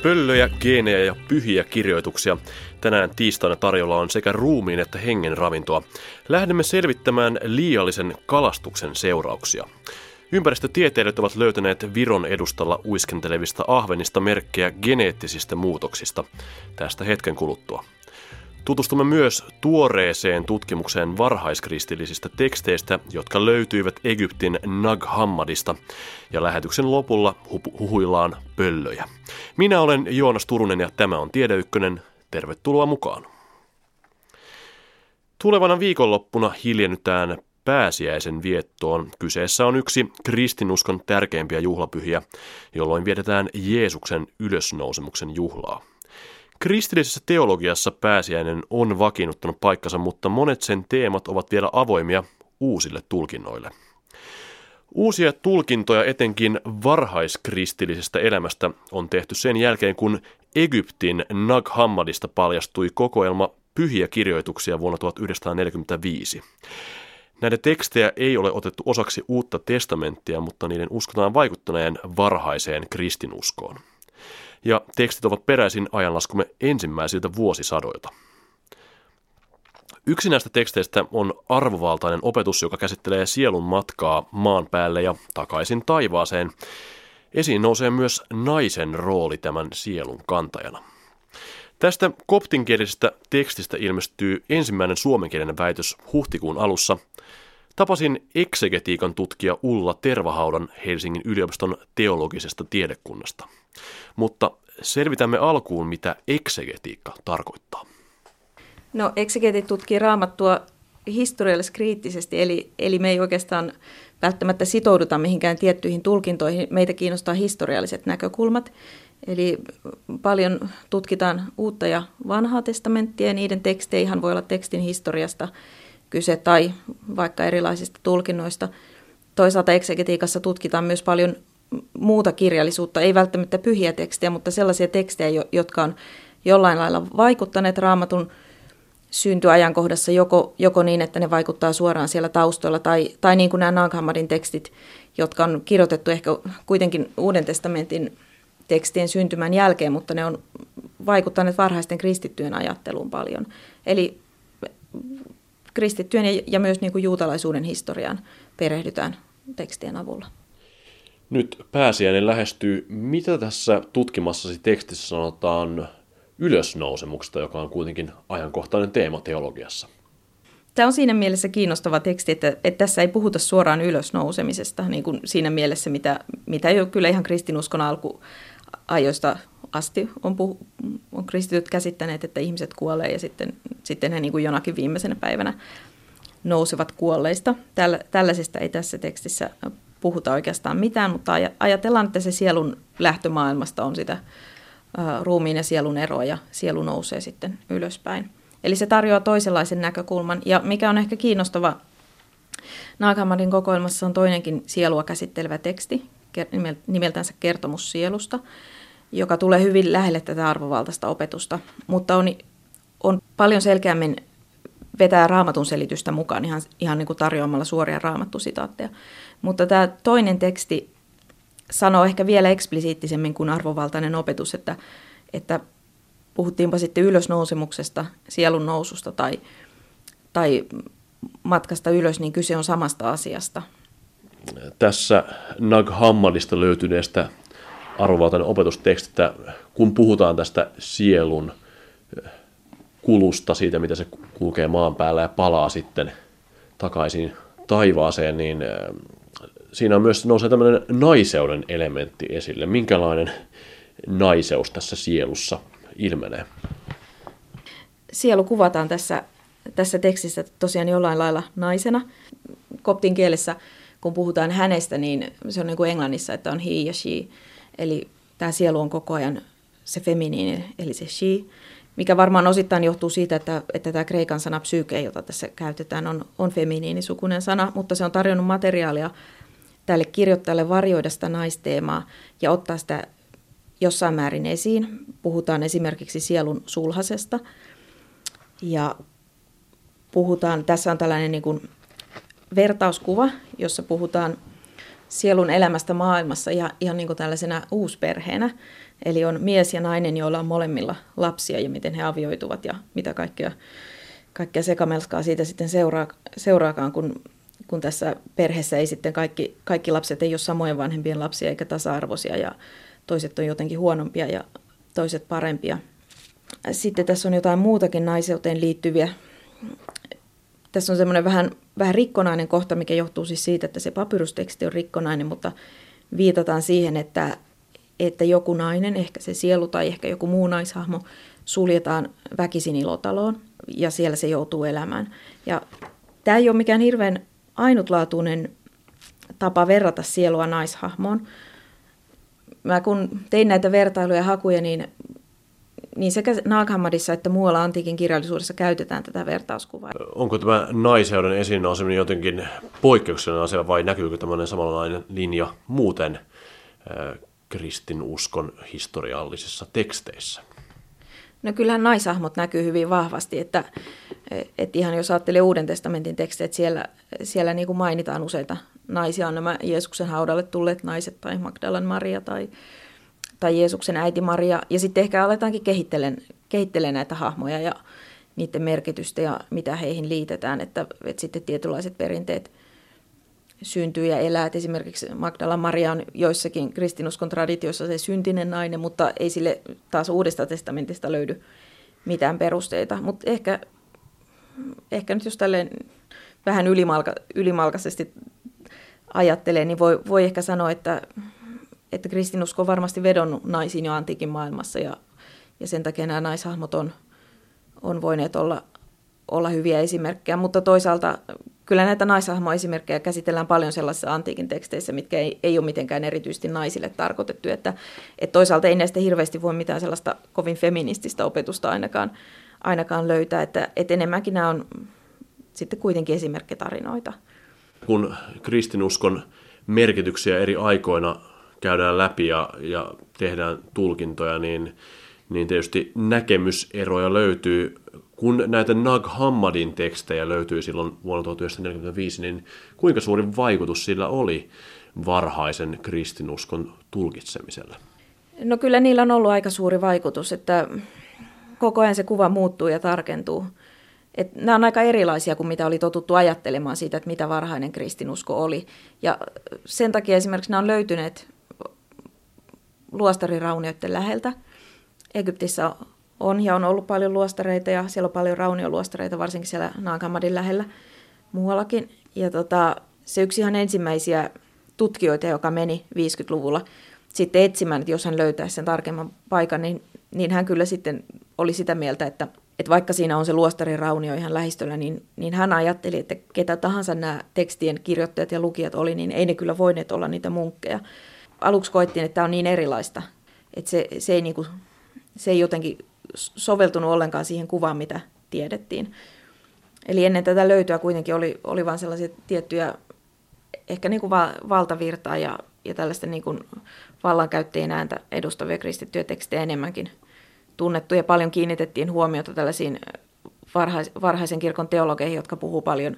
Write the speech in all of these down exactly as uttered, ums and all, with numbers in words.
Pöllöjä, geenejä ja pyhiä kirjoituksia. Tänään tiistaina tarjolla on sekä ruumiin että hengen ravintoa. Lähdemme selvittämään liiallisen kalastuksen seurauksia. Ympäristötieteilijät ovat löytäneet Viron edustalla uiskentelevista ahvenista merkkejä geneettisistä muutoksista. Tästä hetken kuluttua. Tutustumme myös tuoreeseen tutkimukseen varhaiskristillisistä teksteistä, jotka löytyivät Egyptin Nag Hammadista, ja lähetyksen lopulla huhuillaan pöllöjä. Minä olen Joonas Turunen ja tämä on Tiede Ykkönen. Tervetuloa mukaan. Tulevana viikonloppuna hiljennytään pääsiäisen viettoon. Kyseessä on yksi kristinuskon tärkeimpiä juhlapyhiä, jolloin vietetään Jeesuksen ylösnousemuksen juhlaa. Kristillisessä teologiassa pääsiäinen on vakiinnuttanut paikkansa, mutta monet sen teemat ovat vielä avoimia uusille tulkinnoille. Uusia tulkintoja etenkin varhaiskristillisestä elämästä on tehty sen jälkeen, kun Egyptin Nag Hammadista paljastui kokoelma pyhiä kirjoituksia vuonna tuhatyhdeksänsataaneljäkymmentäviisi. Näiden tekstejä ei ole otettu osaksi uutta testamenttia, mutta niiden uskotaan vaikuttaneen varhaiseen kristinuskoon. Ja tekstit ovat peräisin ajanlaskumme ensimmäisiltä vuosisadoilta. Yksi näistä teksteistä on arvovaltainen opetus, joka käsittelee sielun matkaa maan päälle ja takaisin taivaaseen. Esiin nousee myös naisen rooli tämän sielun kantajana. Tästä koptinkielisestä tekstistä ilmestyy ensimmäinen suomenkielinen väitös huhtikuun alussa. Tapasin eksegetiikan tutkija Ulla Tervahaudan Helsingin yliopiston teologisesta tiedekunnasta. Mutta selvitämme alkuun, mitä eksegetiikka tarkoittaa. No, eksegetit tutkii Raamattua historiallis-kriittisesti, eli, eli me ei oikeastaan välttämättä sitouduta mihinkään tiettyihin tulkintoihin. Meitä kiinnostaa historialliset näkökulmat, eli paljon tutkitaan uutta ja vanhaa testamenttia, ja niiden teksteihin voi olla tekstin historiasta kyse tai vaikka erilaisista tulkinnoista. Toisaalta eksegetiikassa tutkitaan myös paljon muuta kirjallisuutta, ei välttämättä pyhiä tekstejä, mutta sellaisia tekstejä, jotka on jollain lailla vaikuttaneet Raamatun syntyajankohdassa, joko, joko niin, että ne vaikuttaa suoraan siellä taustoilla, tai, tai niin kuin nämä Nag Hammadin tekstit, jotka on kirjoitettu ehkä kuitenkin Uuden testamentin tekstien syntymän jälkeen, mutta ne on vaikuttaneet varhaisten kristittyjen ajatteluun paljon. Eli kristittyjen ja, ja myös niin kuin juutalaisuuden historiaan perehdytään tekstien avulla. Nyt pääsiäinen lähestyy. Mitä tässä tutkimassasi tekstissä sanotaan ylösnousemuksesta, joka on kuitenkin ajankohtainen teema teologiassa? Tämä on siinä mielessä kiinnostava teksti, että, että tässä ei puhuta suoraan ylösnousemisesta, niin kuin siinä mielessä, mitä, mitä jo kyllä ihan kristinuskon alkuajoista asti on, puhu, on kristityt käsittäneet, että ihmiset kuolee ja sitten, sitten he niin kuin jonakin viimeisenä päivänä nousevat kuolleista. Tällä, tällaisesta ei tässä tekstissä puhuta oikeastaan mitään, mutta ajatellaan, että se sielun lähtömaailmasta on sitä ruumiin ja sielun eroa ja sielu nousee sitten ylöspäin. Eli se tarjoaa toisenlaisen näkökulman. Ja mikä on ehkä kiinnostava, Nag Hammadin kokoelmassa on toinenkin sielua käsittelevä teksti, nimeltänsä Kertomus sielusta, joka tulee hyvin lähelle tätä arvovaltaista opetusta, mutta on, on paljon selkeämmin vetää Raamatun selitystä mukaan ihan, ihan niin kuin tarjoamalla suoria raamattusitaatteja. Mutta tämä toinen teksti sanoo ehkä vielä eksplisiittisemmin kuin arvovaltainen opetus, että, että puhuttiinpa sitten ylösnousemuksesta, sielun noususta tai, tai matkasta ylös, niin kyse on samasta asiasta. Tässä Nag Hammadista löytyneestä arvovaltainen opetustekstistä, kun puhutaan tästä sielun kulusta, siitä mitä se kulkee maan päällä ja palaa sitten takaisin taivaaseen, niin siinä on myös nousee tämmöinen naiseuden elementti esille. Minkälainen naiseus tässä sielussa ilmenee? Sielu kuvataan tässä, tässä tekstissä tosiaan jollain lailla naisena. Koptin kielessä, kun puhutaan hänestä, niin se on niin kuin englannissa, että on he ja she. Eli tämä sielu on koko ajan se feminiini, eli se she, mikä varmaan osittain johtuu siitä, että, että tämä kreikan sana psyke, jota tässä käytetään, on, on feminiinisukunen sana, mutta se on tarjonnut materiaalia tälle kirjoittajalle varjoida sitä naisteemaa ja ottaa sitä jossain määrin esiin. Puhutaan esimerkiksi sielun sulhasesta ja puhutaan, tässä on tällainen niin kuin vertauskuva, jossa puhutaan sielun elämästä maailmassa ihan, ihan niin kuin tällaisena uusperheenä. Eli on mies ja nainen, joilla on molemmilla lapsia ja miten he avioituvat ja mitä kaikkea, kaikkea sekamelskaa siitä sitten seuraa, seuraakaan, kun, kun tässä perheessä ei sitten kaikki, kaikki lapset ei ole samojen vanhempien lapsia eikä tasa-arvoisia ja toiset on jotenkin huonompia ja toiset parempia. Sitten tässä on jotain muutakin naiseuteen liittyviä. Tässä on semmoinen vähän, vähän rikkonainen kohta, mikä johtuu siis siitä, että se papyrusteksti on rikkonainen, mutta viitataan siihen, että, että joku nainen, ehkä se sielu tai ehkä joku muu naishahmo, suljetaan väkisin ilotaloon ja siellä se joutuu elämään. Ja tämä ei ole mikään hirveän ainutlaatuinen tapa verrata sielua naishahmoon. Mä kun tein näitä vertailuja ja hakuja, niin Niin sekä Nag Hammadissa että muualla antiikin kirjallisuudessa käytetään tätä vertauskuvaa. Onko tämä naiseuden esiin nouseminen jotenkin poikkeuksellinen asia vai näkyykö tämmöinen samanlainen linja muuten äh, kristinuskon historiallisissa teksteissä? No kyllähän naishahmot näkyy hyvin vahvasti, että, että ihan jos ajattelee Uuden testamentin tekstejä, että siellä, siellä niin kuin mainitaan useita naisia, on nämä Jeesuksen haudalle tulleet naiset tai Magdalan Maria tai tai Jeesuksen äiti Maria, ja sitten ehkä aletaankin kehittelen, kehittelen näitä hahmoja ja niiden merkitystä ja mitä heihin liitetään, että, että sitten tietynlaiset perinteet syntyy ja elää. Et esimerkiksi Magdala Maria on joissakin kristinuskon traditioissa se syntinen nainen, mutta ei sille taas Uudesta testamentista löydy mitään perusteita. Mutta ehkä, ehkä nyt jos tälleen vähän ylimalka, ylimalkaisesti ajattelee, niin voi, voi ehkä sanoa, että että kristinusko on varmasti vedonnut naisiin jo antiikin maailmassa ja, ja sen takia nämä naishahmot on, on voineet olla, olla hyviä esimerkkejä, mutta toisaalta kyllä näitä naishahmoesimerkkejä käsitellään paljon sellaisissa antiikin teksteissä, mitkä ei, ei ole mitenkään erityisesti naisille tarkoitettu, että, että toisaalta ei näistä hirveästi voi mitään sellaista kovin feminististä opetusta ainakaan, ainakaan löytää, että, että enemmänkin nämä on sitten kuitenkin esimerkkitarinoita. Kun kristinuskon merkityksiä eri aikoina käydään läpi ja, ja tehdään tulkintoja, niin, niin tietysti näkemyseroja löytyy. Kun näitä Nag Hammadin tekstejä löytyy silloin vuonna tuhatyhdeksänsataaneljäkymmentäviisi, niin kuinka suuri vaikutus sillä oli varhaisen kristinuskon tulkitsemiselle? No kyllä niillä on ollut aika suuri vaikutus, että koko ajan se kuva muuttuu ja tarkentuu. Että nämä on aika erilaisia kuin mitä oli totuttu ajattelemaan siitä, että mitä varhainen kristinusko oli. Ja sen takia esimerkiksi nämä on löytyneet luostariraunioiden läheltä. Egyptissä on ja on ollut paljon luostareita ja siellä on paljon raunioluostareita, varsinkin siellä Nag Hammadin lähellä muuallakin. Ja tota, se yksi ihan ensimmäisiä tutkijoita, joka meni viisikymmentäluvulla sitten etsimään, että jos hän löytäisi sen tarkemman paikan, niin, niin hän kyllä sitten oli sitä mieltä, että, että vaikka siinä on se luostarin raunio ihan lähistöllä, niin, niin hän ajatteli, että ketä tahansa nämä tekstien kirjoittajat ja lukijat oli, niin ei ne kyllä voineet olla niitä munkkeja. Aluksi koettiin, että tämä on niin erilaista, että se, se, ei, niin kuin, se ei jotenkin soveltunut ollenkaan siihen kuvaan, mitä tiedettiin. Eli ennen tätä löytyä kuitenkin oli, oli vain sellaisia tiettyjä, ehkä niin kuin va, valtavirtaa ja, ja tällaista niin kuin vallankäyttäjien ääntä edustavia kristittyjä tekstejä enemmänkin tunnettu. Ja paljon kiinnitettiin huomiota tällaisiin varhais, varhaisen kirkon teologeihin, jotka puhuu paljon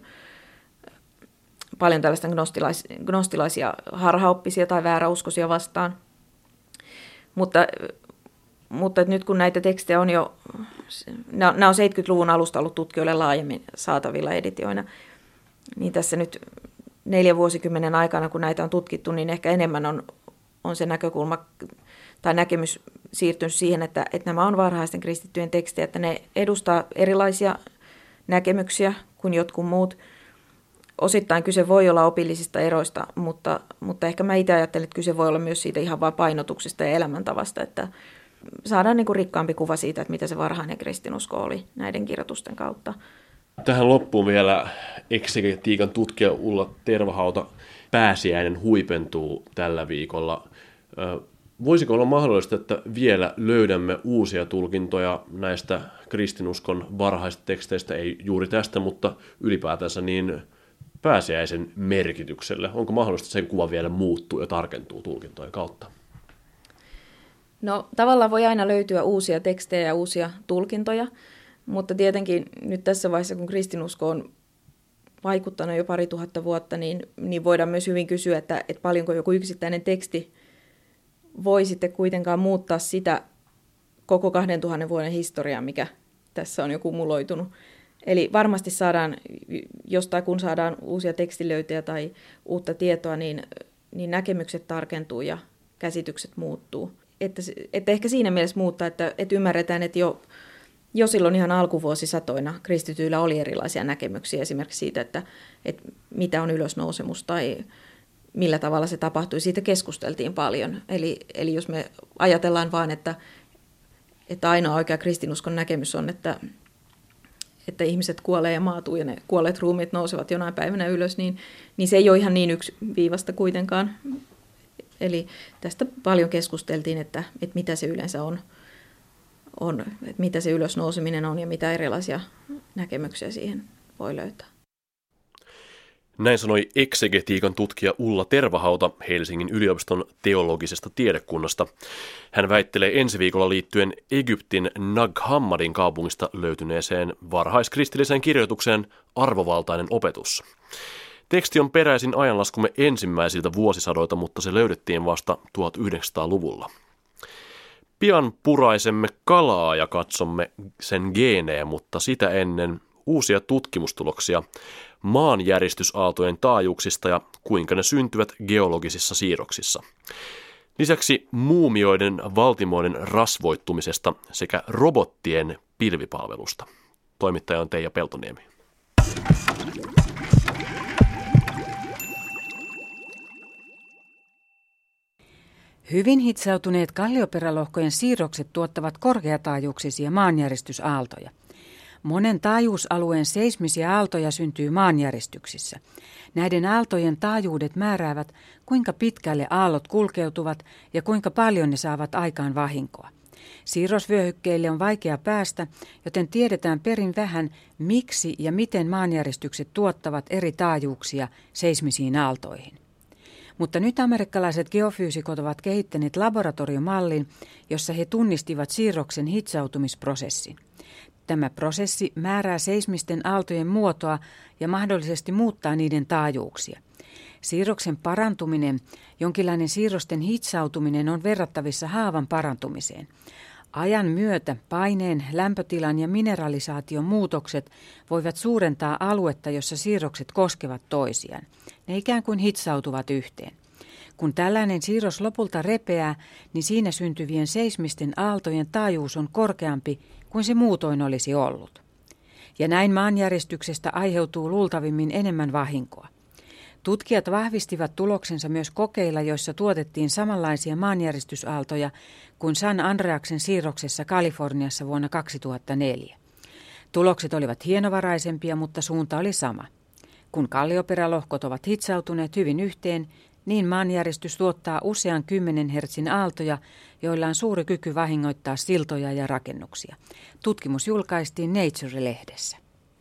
paljon tällaista gnostilais, gnostilaisia harhaoppisia tai vääräuskoisia vastaan. Mutta, mutta nyt kun näitä tekstejä on jo, nämä on seitsemänkymmentäluvun alusta ollut tutkijoille laajemmin saatavilla editioina, niin tässä nyt neljän vuosikymmenen aikana, kun näitä on tutkittu, niin ehkä enemmän on, on se näkökulma tai näkemys siirtynyt siihen, että, että nämä on varhaisten kristittyjen tekstejä, että ne edustaa erilaisia näkemyksiä kuin jotkut muut. Osittain kyse voi olla opillisista eroista, mutta, mutta ehkä mä itse ajattelen, että kyse voi olla myös siitä ihan vain painotuksesta ja elämäntavasta, että saadaan niin kuin rikkaampi kuva siitä, että mitä se varhainen kristinusko oli näiden kirjoitusten kautta. Tähän loppuun vielä eksegetiikan tutkija Ulla Tervahauta. Pääsiäinen huipentuu tällä viikolla. Voisiko olla mahdollista, että vielä löydämme uusia tulkintoja näistä kristinuskon varhaisista teksteistä, ei juuri tästä, mutta ylipäätänsä niin pääsiäisen merkitykselle? Onko mahdollista, että sen kuva vielä muuttuu ja tarkentuu tulkintojen kautta? No tavallaan voi aina löytyä uusia tekstejä ja uusia tulkintoja, mutta tietenkin nyt tässä vaiheessa, kun kristinusko on vaikuttanut jo pari tuhatta vuotta, niin, niin voidaan myös hyvin kysyä, että, että paljonko joku yksittäinen teksti voi sitten kuitenkaan muuttaa sitä koko kahdentuhannen vuoden historiaa, mikä tässä on jo kumuloitunut. Eli varmasti saadaan, jostain kun saadaan uusia tekstilöitä tai uutta tietoa, niin, niin näkemykset tarkentuu ja käsitykset muuttuu. Että, että ehkä siinä mielessä muuttaa, että, että ymmärretään, että jo, jo silloin ihan alkuvuosisatoina kristityillä oli erilaisia näkemyksiä esimerkiksi siitä, että, että mitä on ylösnousemus tai millä tavalla se tapahtui. Siitä keskusteltiin paljon. Eli, eli jos me ajatellaan vain, että, että ainoa oikea kristinuskon näkemys on, että, että ihmiset kuolee ja maatuu ja ne kuolleet ruumiit nousevat jonain päivänä ylös, niin, niin se ei ole ihan niin yksiviivasta kuitenkaan. Eli tästä paljon keskusteltiin, että, että mitä se yleensä on, on, että mitä se ylösnouseminen on ja mitä erilaisia näkemyksiä siihen voi löytää. Näin sanoi eksegetiikan tutkija Ulla Tervahauta Helsingin yliopiston teologisesta tiedekunnasta. Hän väittelee ensi viikolla liittyen Egyptin Nag Hammadin kaupungista löytyneeseen varhaiskristilliseen kirjoitukseen Arvovaltainen opetus. Teksti on peräisin ajanlaskumme ensimmäisiltä vuosisadoilta, mutta se löydettiin vasta tuhatyhdeksänsataaluvulla. Pian puraisemme kalaa ja katsomme sen geenejä, mutta sitä ennen uusia tutkimustuloksia maanjäristysaaltojen taajuuksista ja kuinka ne syntyvät geologisissa siirroksissa. Lisäksi muumioiden valtimoiden rasvoittumisesta sekä robottien pilvipalvelusta. Toimittaja on Teija Peltoniemi. Hyvin hitsautuneet kallioperälohkojen siirrokset tuottavat korkeataajuuksisia maanjäristysaaltoja. Monen taajuusalueen seismisiä aaltoja syntyy maanjäristyksissä. Näiden aaltojen taajuudet määräävät, kuinka pitkälle aallot kulkeutuvat ja kuinka paljon ne saavat aikaan vahinkoa. Siirrosvyöhykkeille on vaikea päästä, joten tiedetään perin vähän, miksi ja miten maanjäristykset tuottavat eri taajuuksia seismisiin aaltoihin. Mutta nyt amerikkalaiset geofyysikot ovat kehittäneet laboratoriomallin, jossa he tunnistivat siirroksen hitsautumisprosessin. Tämä prosessi määrää seismisten aaltojen muotoa ja mahdollisesti muuttaa niiden taajuuksia. Siirroksen parantuminen, jonkinlainen siirrosten hitsautuminen, on verrattavissa haavan parantumiseen. Ajan myötä paineen, lämpötilan ja mineralisaation muutokset voivat suurentaa aluetta, jossa siirrokset koskevat toisiaan. Ne ikään kuin hitsautuvat yhteen. Kun tällainen siirros lopulta repeää, niin siinä syntyvien seismisten aaltojen taajuus on korkeampi kuin se muutoin olisi ollut. Ja näin maanjäristyksestä aiheutuu luultavimmin enemmän vahinkoa. Tutkijat vahvistivat tuloksensa myös kokeilla, joissa tuotettiin samanlaisia maanjäristysaaltoja kuin San Andreasen siirroksessa Kaliforniassa vuonna kaksituhattaneljä. Tulokset olivat hienovaraisempia, mutta suunta oli sama. Kun kallioperälohkot ovat hitsautuneet hyvin yhteen, niin maanjäristys tuottaa usean kymmenen hertsin aaltoja, joilla on suuri kyky vahingoittaa siltoja ja rakennuksia. Tutkimus julkaistiin Nature-lehdessä.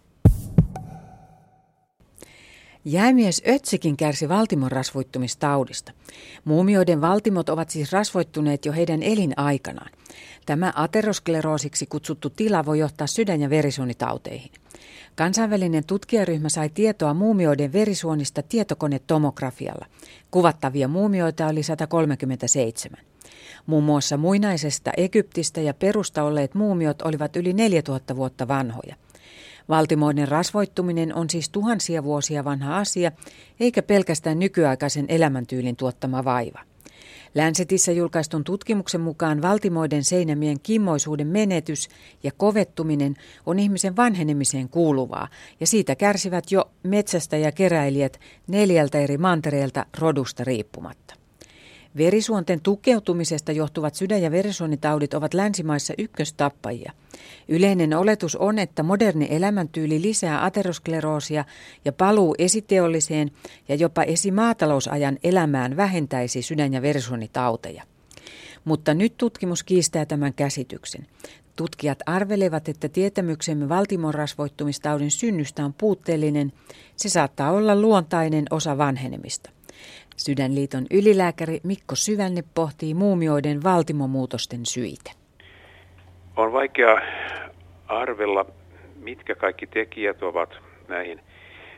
Jäämies Ötzikin kärsi valtimon rasvoittumistaudista. Muumioiden valtimot ovat siis rasvoittuneet jo heidän elinaikanaan. Tämä ateroskleroosiksi kutsuttu tila voi johtaa sydän- ja verisuonitauteihin. Kansainvälinen tutkijaryhmä sai tietoa muumioiden verisuonista tietokonetomografialla. Kuvattavia muumioita oli sata kolmekymmentäseitsemän. Muun muassa muinaisesta Egyptistä ja Perusta olleet muumiot olivat yli neljätuhatta vuotta vanhoja. Valtimoiden rasvoittuminen on siis tuhansia vuosia vanha asia, eikä pelkästään nykyaikaisen elämäntyylin tuottama vaiva. Lancetissa julkaistun tutkimuksen mukaan valtimoiden seinämien kimmoisuuden menetys ja kovettuminen on ihmisen vanhenemiseen kuuluvaa, ja siitä kärsivät jo metsästäjäkeräilijät neljältä eri mantereelta rodusta riippumatta. Verisuonten tukeutumisesta johtuvat sydän- ja verisuonitaudit ovat länsimaissa ykköstappajia. Yleinen oletus on, että moderni elämäntyyli lisää ateroskleroosia ja paluu esiteolliseen ja jopa esimaatalousajan elämään vähentäisi sydän- ja verisuonitauteja. Mutta nyt tutkimus kiistää tämän käsityksen. Tutkijat arvelevat, että tietämyksemme valtimon rasvoittumistaudin synnystä on puutteellinen. Se saattaa olla luontainen osa vanhenemista. Sydänliiton ylilääkäri Mikko Syvänne pohtii muumioiden valtimomuutosten syitä. On vaikea arvella, mitkä kaikki tekijät ovat näihin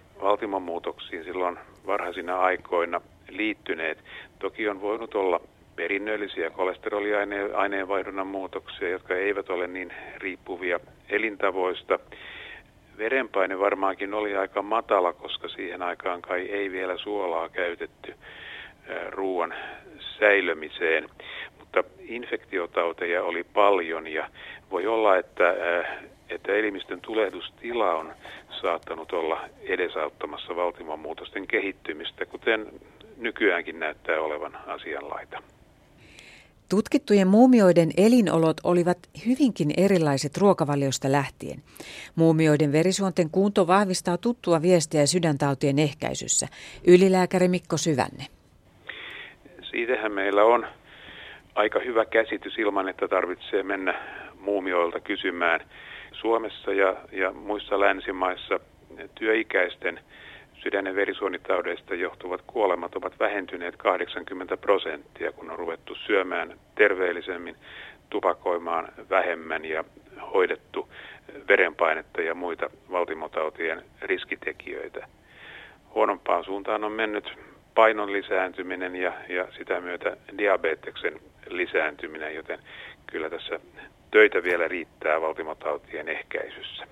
valtimomuutoksiin silloin varhaisina aikoina liittyneet. Toki on voinut olla perinnöllisiä kolesteroliaineenvaihdunnan muutoksia, jotka eivät ole niin riippuvia elintavoista. Verenpaine varmaankin oli aika matala, koska siihen aikaan kai ei vielä suolaa käytetty ruoan säilömiseen. Mutta infektiotauteja oli paljon ja voi olla, että, että elimistön tulehdustila on saattanut olla edesauttamassa valtimomuutosten kehittymistä, kuten nykyäänkin näyttää olevan asianlaita. Tutkittujen muumioiden elinolot olivat hyvinkin erilaiset ruokavaliosta lähtien. Muumioiden verisuonten kunto vahvistaa tuttua viestiä sydäntautien ehkäisyssä. Ylilääkäri Mikko Syvänne. Siitähän meillä on aika hyvä käsitys ilman, että tarvitsee mennä muumioilta kysymään. Suomessa ja, ja muissa länsimaissa työikäisten sydän- ja verisuonitaudeista johtuvat kuolemat ovat vähentyneet kahdeksankymmentä prosenttia, kun on ruvettu syömään terveellisemmin, tupakoimaan vähemmän ja hoidettu verenpainetta ja muita valtimotautien riskitekijöitä. Huonompaan suuntaan on mennyt painon lisääntyminen ja, ja sitä myötä diabeteksen lisääntyminen, joten kyllä tässä töitä vielä riittää valtimotautien ehkäisyssä.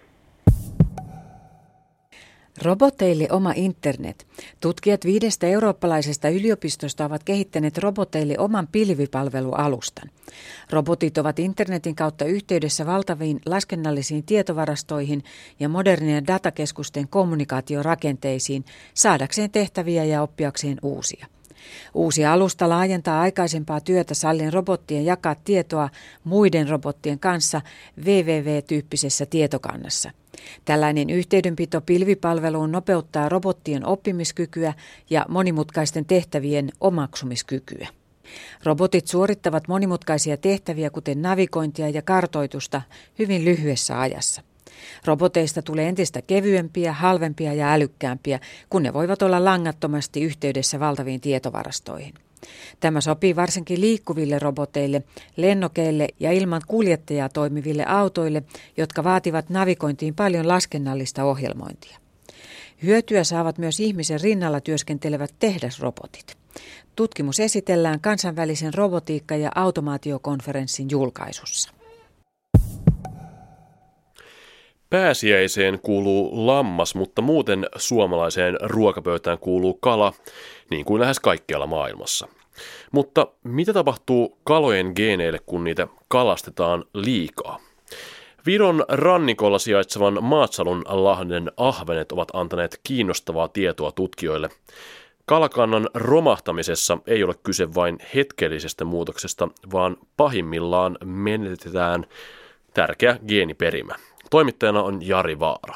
Roboteille oma internet. Tutkijat viidestä eurooppalaisesta yliopistosta ovat kehittäneet roboteille oman pilvipalvelualustan. Robotit ovat internetin kautta yhteydessä valtaviin laskennallisiin tietovarastoihin ja modernien datakeskusten kommunikaatiorakenteisiin saadakseen tehtäviä ja oppiakseen uusia. Uusi alusta laajentaa aikaisempaa työtä sallien robottien jakaa tietoa muiden robottien kanssa W W W-tyyppisessä tietokannassa. Tällainen yhteydenpito pilvipalveluun nopeuttaa robottien oppimiskykyä ja monimutkaisten tehtävien omaksumiskykyä. Robotit suorittavat monimutkaisia tehtäviä, kuten navigointia ja kartoitusta, hyvin lyhyessä ajassa. Roboteista tulee entistä kevyempiä, halvempia ja älykkäämpiä, kun ne voivat olla langattomasti yhteydessä valtaviin tietovarastoihin. Tämä sopii varsinkin liikkuville roboteille, lennokeille ja ilman kuljettajaa toimiville autoille, jotka vaativat navigointiin paljon laskennallista ohjelmointia. Hyötyä saavat myös ihmisen rinnalla työskentelevät tehdasrobotit. Tutkimus esitellään kansainvälisen robotiikka- ja automaatiokonferenssin julkaisussa. Pääsiäiseen kuuluu lammas, mutta muuten suomalaiseen ruokapöytään kuuluu kala, niin kuin lähes kaikkialla maailmassa. Mutta mitä tapahtuu kalojen geeneille, kun niitä kalastetaan liikaa? Viron rannikolla sijaitsevan Maatsalun lahden ahvenet ovat antaneet kiinnostavaa tietoa tutkijoille. Kalakannan romahtamisessa ei ole kyse vain hetkellisestä muutoksesta, vaan pahimmillaan menetetään tärkeä geeniperimä. Toimittajana on Jari Vaara.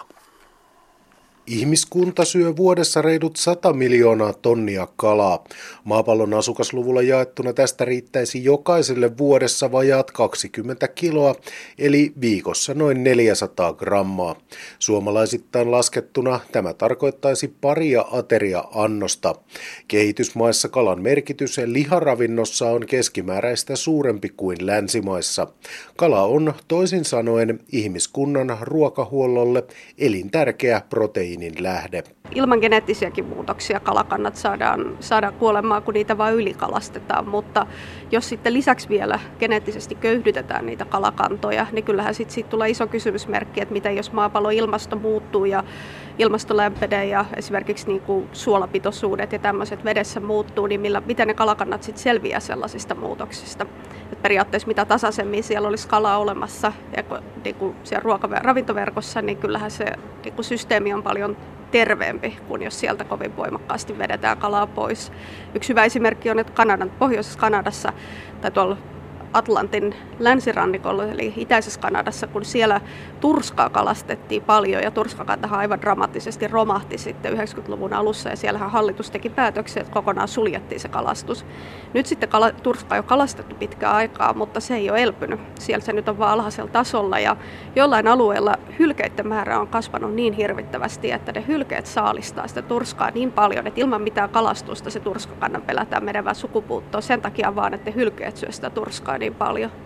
Ihmiskunta syö vuodessa reilut sata miljoonaa tonnia kalaa. Maapallon asukasluvulla jaettuna tästä riittäisi jokaiselle vuodessa vajaat kaksikymmentä kiloa, eli viikossa noin neljäsataa grammaa. Suomalaisittain laskettuna tämä tarkoittaisi paria ateria-annosta. Kehitysmaissa kalan merkitys liharavinnossa on keskimääräistä suurempi kuin länsimaissa. Kala on toisin sanoen ihmiskunnan ruokahuollolle elintärkeä proteiini. Lähde. Ilman geneettisiäkin muutoksia kalakannat saadaan, saadaan kuolemaan, kun niitä vain ylikalastetaan, mutta jos sitten lisäksi vielä geneettisesti köyhdytetään niitä kalakantoja, niin kyllähän sitten siitä tulee iso kysymysmerkki, että mitä jos maapallon ilmasto muuttuu ja ilmasto lämpenee ja esimerkiksi niin kuin suolapitoisuudet ja tämmöiset vedessä muuttuu, niin millä, miten ne kalakannat sitten selviää sellaisista muutoksista. Et periaatteessa mitä tasaisemmin siellä olisi kalaa olemassa ja niin kuin siellä ruoka- ravintoverkossa, niin kyllähän se niin kuin systeemi on paljon terveempi kuin jos sieltä kovin voimakkaasti vedetään kalaa pois. Yksi hyvä esimerkki on, että Kanadan, pohjoisessa Kanadassa tai tuolla Atlantin länsirannikolla, eli itäisessä Kanadassa, kun siellä turskaa kalastettiin paljon ja turskakantahan aivan dramaattisesti romahti sitten yhdeksänkymmentäluvun alussa ja siellähän hallitus teki päätöksiä, että kokonaan suljettiin se kalastus. Nyt sitten kala, turskaa on jo kalastettu pitkään aikaa, mutta se ei ole elpynyt. Siellä se nyt on vaan alhaisella tasolla ja jollain alueella hylkeiden määrä on kasvanut niin hirvittävästi, että ne hylkeet saalistaa sitä turskaa niin paljon, että ilman mitään kalastusta se turskakannan pelätään menevää sukupuuttoon sen takia vaan, että ne hylkeet syö sitä turskaa niin paljon.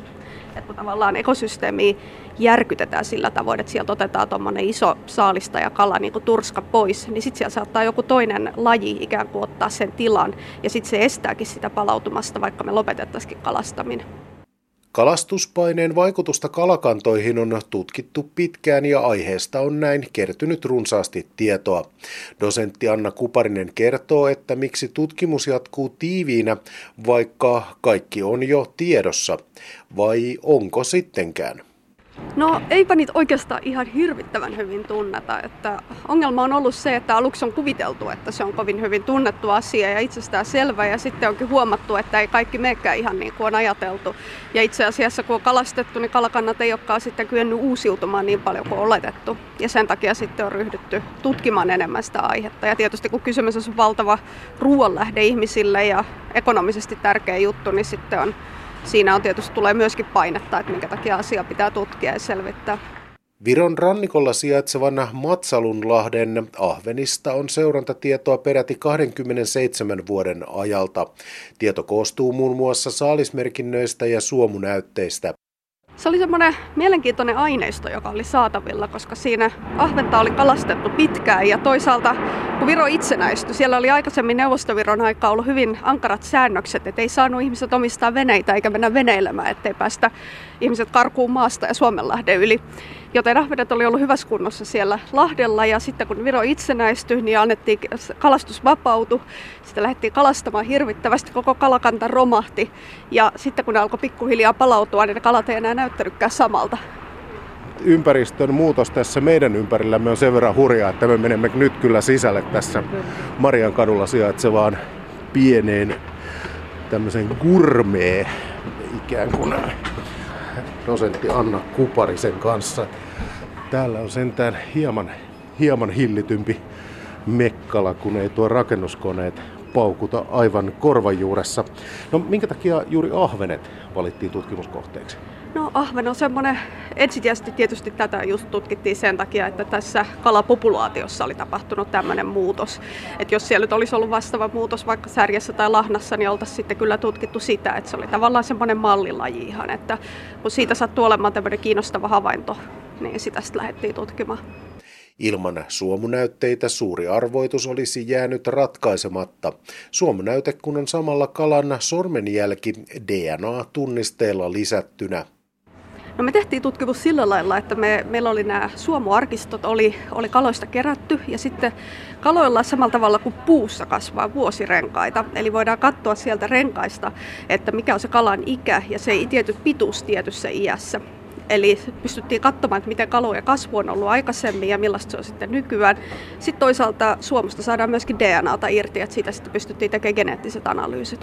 Että kun tavallaan ekosysteemiä järkytetään sillä tavoin, että sieltä otetaan tuommoinen iso saalista ja kala niin kuin turska pois, niin sitten siellä saattaa joku toinen laji ikään kuin ottaa sen tilan ja sitten se estääkin sitä palautumasta, vaikka me lopetettaisiin kalastaminen. Kalastuspaineen vaikutusta kalakantoihin on tutkittu pitkään ja aiheesta on näin kertynyt runsaasti tietoa. Dosentti Anna Kuparinen kertoo, että miksi tutkimus jatkuu tiiviinä, vaikka kaikki on jo tiedossa. Vai onko sittenkään? No eipä niitä oikeastaan ihan hirvittävän hyvin tunneta. Että ongelma on ollut se, että aluksi on kuviteltu, että se on kovin hyvin tunnettu asia ja itsestään selvä. Ja sitten onkin huomattu, että ei kaikki menekään ihan niin kuin on ajateltu. Ja itse asiassa kun on kalastettu, niin kalakannat ei olekaan sitten kyennyt uusiutumaan niin paljon kuin oletettu. Ja sen takia sitten on ryhdytty tutkimaan enemmän sitä aihetta. Ja tietysti kun kysymys on valtava ruoanlähde ihmisille ja ekonomisesti tärkeä juttu, niin sitten on siinä on tietysti tulee myöskin painetta, että minkä takia asia pitää tutkia ja selvittää. Viron rannikolla sijaitsevan Matsalunlahden ahvenista on seurantatietoa peräti kaksikymmentäseitsemän vuoden ajalta. Tieto koostuu muun muassa saalismerkinnöistä ja suomunäytteistä. Se oli semmoinen mielenkiintoinen aineisto, joka oli saatavilla, koska siinä ahventa oli kalastettu pitkään ja toisaalta kun Viro itsenäistyi, siellä oli aikaisemmin Neuvostoviron aikaa ollut hyvin ankarat säännökset, että ei saanut ihmiset omistaa veneitä eikä mennä veneilemään, ettei päästä ihmiset karkuun maasta ja Suomenlahden yli. Joten ahvenet oli ollut hyvässä kunnossa siellä Lahdella ja sitten kun Viro itsenäistyi, niin annettiin kalastus vapautui. Sitten lähdettiin kalastamaan hirvittävästi, koko kalakanta romahti ja sitten kun ne alkoi pikkuhiljaa palautua, niin ne kalat ei enää näyttänytkään samalta. Ympäristön muutos tässä meidän ympärillämme on sen verran hurjaa, että me menemme nyt kyllä sisälle tässä Mariankadulla sijaitsevaan pieneen tämmöisen gourmet ikään kuin dosentti Anna Kuparisen kanssa. Täällä on sentään hieman, hieman hillitympi mekkala, kun ei tuo rakennuskoneet paukuta aivan korvan juuressa. No minkä takia juuri ahvenet valittiin tutkimuskohteeksi? No ahven on semmoinen, ensisijaisesti tietysti tätä just tutkittiin sen takia, että tässä kalapopulaatiossa oli tapahtunut tämmöinen muutos. Että jos siellä nyt olisi ollut vastaava muutos vaikka särjessä tai lahnassa, niin oltaisiin sitten kyllä tutkittu sitä, että se oli tavallaan semmoinen mallilaji ihan, että kun siitä sattuu olemaan tämmöinen kiinnostava havainto, niin sitä sitten lähdettiin tutkimaan. Ilman suomunäytteitä suuri arvoitus olisi jäänyt ratkaisematta. Suomunäyte kun on samalla kalan sormenjälki D N A-tunnisteella lisättynä. No me tehtiin tutkimus sillä lailla, että me, meillä oli nämä suomuarkistot, oli, oli kaloista kerätty ja sitten kaloilla samalla tavalla kuin puussa kasvaa vuosirenkaita. Eli voidaan katsoa sieltä renkaista, että mikä on se kalan ikä ja se tietty pituus tietyssä iässä. Eli pystyttiin katsomaan, että miten kalojen kasvu on ollut aikaisemmin ja millaista se on sitten nykyään. Sitten toisaalta suomusta saadaan myöskin D N A:ta irti, että siitä sitten pystyttiin tekemään geneettiset analyysit.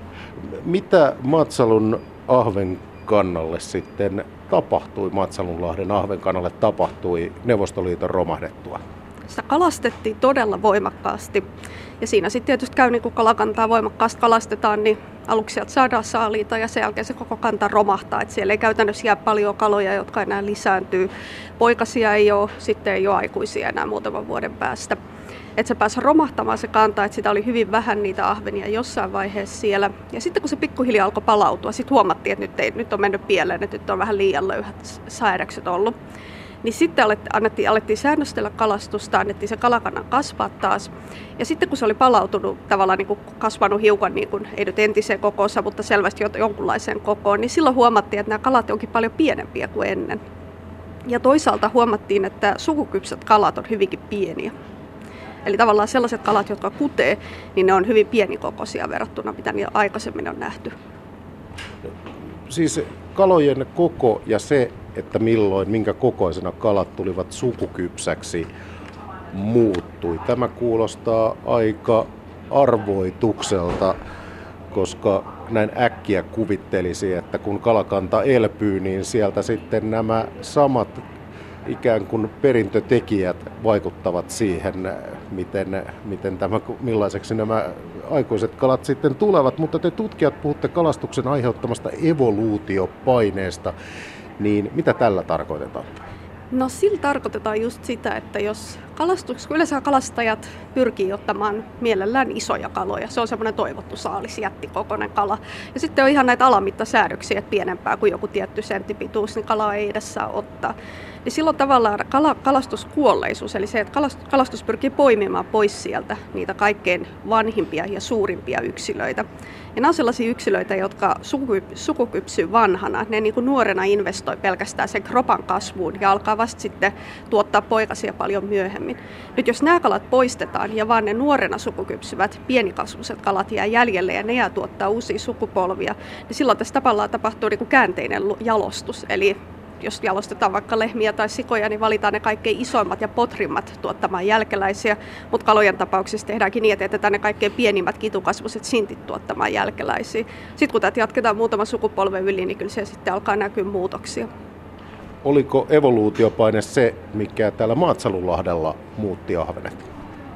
Mitä Matsalun ahvenkannalle sitten tapahtui, Matsalunlahden ahvenkannalle tapahtui Neuvostoliiton romahdettua? Sitä kalastettiin todella voimakkaasti. Ja siinä sitten tietysti käy niin kuin kalakantaa voimakkaasti kalastetaan, niin aluksi sieltä saadaan saaliita ja sen jälkeen se koko kanta romahtaa. Että siellä ei käytännössä jää paljon kaloja, jotka enää lisääntyy. Poikasia ei ole, sitten ei ole aikuisia enää muutaman vuoden päästä. Että se pääsi romahtamaan se kanta, että sitä oli hyvin vähän niitä ahvenia jossain vaiheessa siellä. Ja sitten kun se pikkuhiljaa alkoi palautua, sitten huomattiin, että nyt, ei, nyt on mennyt pieleen, että nyt on vähän liian löyhät säädökset ollut. Niin sitten alettiin, alettiin säännöstellä kalastusta, annettiin se kalakannan kasvaa taas. Ja sitten kun se oli palautunut, tavallaan niin kuin kasvanut hiukan, niin kuin, ei nyt entiseen kokoonsa, mutta selvästi jonkunlaiseen kokoon, niin silloin huomattiin, että nämä kalat onkin paljon pienempiä kuin ennen. Ja toisaalta huomattiin, että sukukypsät kalat on hyvinkin pieniä. Eli tavallaan sellaiset kalat, jotka kutee, niin ne on hyvin pienikokoisia verrattuna, mitä niillä aikaisemmin on nähty. Siis kalojen koko ja se, että milloin, minkä kokoisena kalat tulivat sukukypsäksi, muuttui. Tämä kuulostaa aika arvoitukselta, koska näin äkkiä kuvittelisi, että kun kalakanta elpyy, niin sieltä sitten nämä samat ikään kuin perintötekijät vaikuttavat siihen, miten, miten tämä, millaiseksi nämä aikuiset kalat sitten tulevat. Mutta te tutkijat puhutte kalastuksen aiheuttamasta evoluutiopaineesta, niin mitä tällä tarkoitetaan? No sillä tarkoitetaan just sitä, että jos Kalastus, yleensä kalastajat pyrkii ottamaan mielellään isoja kaloja. Se on semmoinen toivottu saalis, jättikokoinen kala. Ja sitten on ihan näitä alamittasäädöksiä, että pienempää kuin joku tietty senttipituus, niin kalaa ei edes saa ottaa. Niin silloin tavallaan kala, kalastuskuolleisuus, eli se, että kalastus pyrkii poimimaan pois sieltä niitä kaikkein vanhimpia ja suurimpia yksilöitä. Ja nämä on sellaisia yksilöitä, jotka sukukypsyy vanhana. Ne niin kuin nuorena investoi pelkästään sen kropan kasvuun ja alkaa vasta sitten tuottaa poikasia paljon myöhemmin. Nyt jos nämä kalat poistetaan ja vaan ne nuorena sukukypsyvät pienikasvuiset kalat jää jäljelle ja ne jää tuottaa uusia sukupolvia, niin silloin tässä tavallaan tapahtuu niin kuin käänteinen jalostus. Eli jos jalostetaan vaikka lehmiä tai sikoja, niin valitaan ne kaikkein isoimmat ja potrimmat tuottamaan jälkeläisiä, mutta kalojen tapauksessa tehdäänkin niin, että jätetään ne kaikkein pienimmät kitukasvuiset sintit tuottamaan jälkeläisiä. Sitten kun tätä jatketaan muutama sukupolven yli, niin kyllä se sitten alkaa näkyä muutoksia. Oliko evoluutiopaine se, mikä täällä Maatsalunlahdella muutti ahvenet?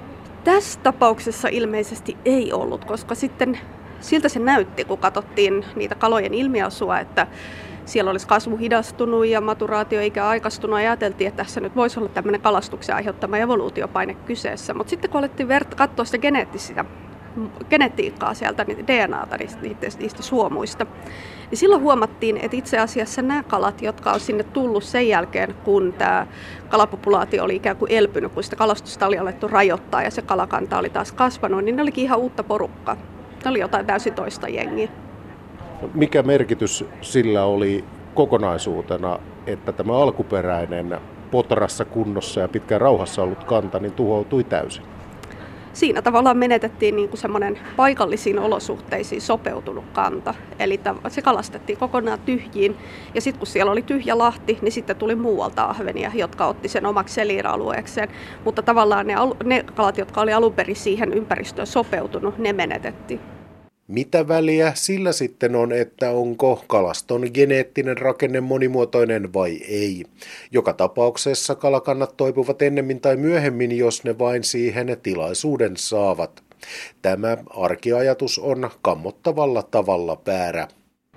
Tässä tapauksessa ilmeisesti ei ollut, koska sitten siltä se näytti, kun katsottiin niitä kalojen ilmiasua, että siellä olisi kasvu hidastunut ja maturaatioikä aikaistunut. Ajateltiin, että tässä nyt voisi olla tämmöinen kalastuksen aiheuttama evoluutiopaine kyseessä. Mutta sitten kun alettiin vert- katsoa sitä geneettistä, genetiikkaa sieltä, niin D N A:ta niistä, niistä suomuista, niin silloin huomattiin, että itse asiassa nämä kalat, jotka on sinne tullut sen jälkeen, kun tämä kalapopulaatio oli ikään kuin elpynyt, kun sitä kalastusta oli alettu rajoittaa ja se kalakanta oli taas kasvanut, niin ne olikin ihan uutta porukkaa. Ne oli jotain täysin toista jengiä. Mikä merkitys sillä oli kokonaisuutena, että tämä alkuperäinen potrassa kunnossa ja pitkään rauhassa ollut kanta niin tuhoutui täysin? Siinä tavallaan menetettiin niin kuin semmoinen paikallisiin olosuhteisiin sopeutunut kanta. Eli se kalastettiin kokonaan tyhjiin ja sitten kun siellä oli tyhjä lahti, niin sitten tuli muualta ahvenia, jotka otti sen omaksi elinalueekseen. Mutta tavallaan ne, ne kalat, jotka oli alun perin siihen ympäristöön sopeutunut, ne menetettiin. Mitä väliä sillä sitten on, että onko kalaston geneettinen rakenne monimuotoinen vai ei? Joka tapauksessa kalakannat toipuvat ennemmin tai myöhemmin, jos ne vain siihen tilaisuuden saavat. Tämä arkiajatus on kammottavalla tavalla väärä.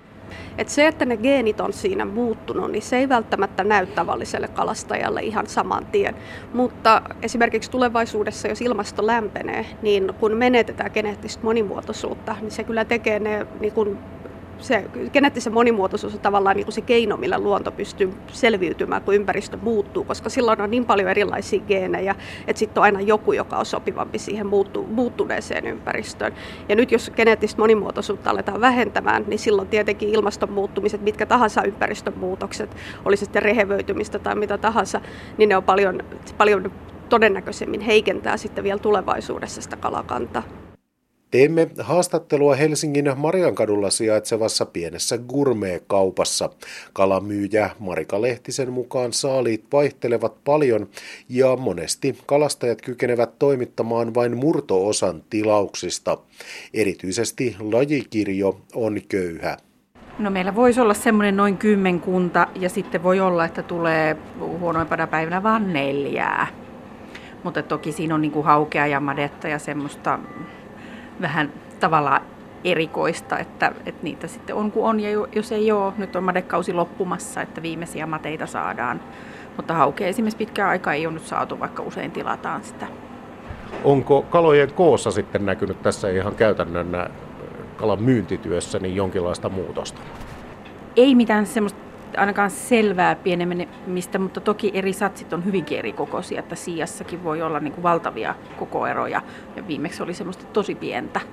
Et se, että ne geenit on siinä muuttunut, niin se ei välttämättä näy tavalliselle kalastajalle ihan saman tien. Mutta esimerkiksi tulevaisuudessa, jos ilmasto lämpenee, niin kun menetetään geneettistä monimuotoisuutta, niin se kyllä tekee ne niin kun se geneettisen monimuotoisuus on tavallaan niin kuin se keino, millä luonto pystyy selviytymään, kun ympäristö muuttuu, koska silloin on niin paljon erilaisia geenejä, että sitten on aina joku, joka on sopivampi siihen muuttu, muuttuneeseen ympäristöön. Ja nyt jos geneettistä monimuotoisuutta aletaan vähentämään, niin silloin tietenkin ilmaston muuttumiset, mitkä tahansa ympäristön muutokset, olisi sitten rehevöitymistä tai mitä tahansa, niin ne on paljon, paljon todennäköisemmin heikentää sitten vielä tulevaisuudessa sitä kalakantaa. Teemme haastattelua Helsingin Mariankadulla sijaitsevassa pienessä gourmet-kaupassa. Kalamyyjä Marika Lehtisen mukaan saaliit vaihtelevat paljon ja monesti kalastajat kykenevät toimittamaan vain murto-osan tilauksista. Erityisesti lajikirjo on köyhä. No meillä voisi olla semmoinen noin kymmenkunta ja sitten voi olla, että tulee huonoimpana päivänä vain neljää. Mutta toki siinä on niin kuin haukea ja madetta ja semmoista vähän tavallaan erikoista, että, että niitä sitten on kuin on, ja jos ei ole, nyt on madekausi loppumassa, että viimeisiä mateita saadaan. Mutta haukea esimerkiksi pitkään aikaa ei ole nyt saatu, vaikka usein tilataan sitä. Onko kalojen koossa sitten näkynyt tässä ihan käytännön kalan myyntityössä niin jonkinlaista muutosta? Ei mitään semmoista ainakaan selvää pienemistä, mutta toki eri satsit on hyvinkin eri kokoisia, että siassakin voi olla niin kuin valtavia kokoeroja ja viimeksi oli semmoista tosi pientä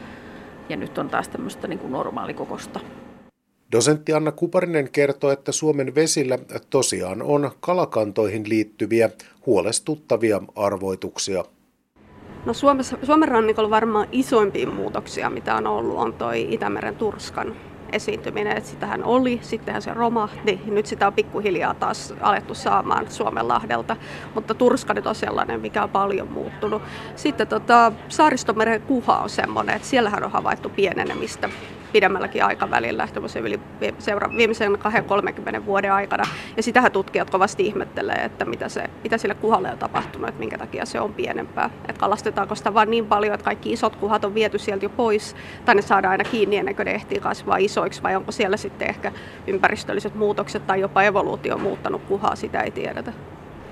ja nyt on taas tämmöistä niin kuin normaalikokosta. Dosentti Anna Kuparinen kertoo, että Suomen vesillä tosiaan on kalakantoihin liittyviä huolestuttavia arvoituksia. No Suomessa, Suomen rannikolla varmaan isoimpia muutoksia, mitä on ollut, on toi Itämeren turskan esiintyminen, että sitähän oli, sittenhän se romahti, nyt sitä on pikkuhiljaa taas alettu saamaan Suomenlahdelta, mutta turska nyt on sellainen, mikä on paljon muuttunut. Sitten tota, Saaristomeren kuha on semmoinen, että siellähän on havaittu pienenemistä pidemmälläkin aikavälillä, yli seura- viimeisen kaksikymmentä kolmekymmentä vuoden aikana. Ja sitähän tutkijat kovasti ihmettelee, että mitä, se, mitä sille kuhalle on tapahtunut, että minkä takia se on pienempää. Että kalastetaanko sitä vaan niin paljon, että kaikki isot kuhat on viety sieltä jo pois, tai ne saadaan aina kiinni ennen kuin ne ehtii kasvaa isoiksi, vai onko siellä sitten ehkä ympäristölliset muutokset tai jopa evoluutio muuttanut kuhaa, sitä ei tiedetä.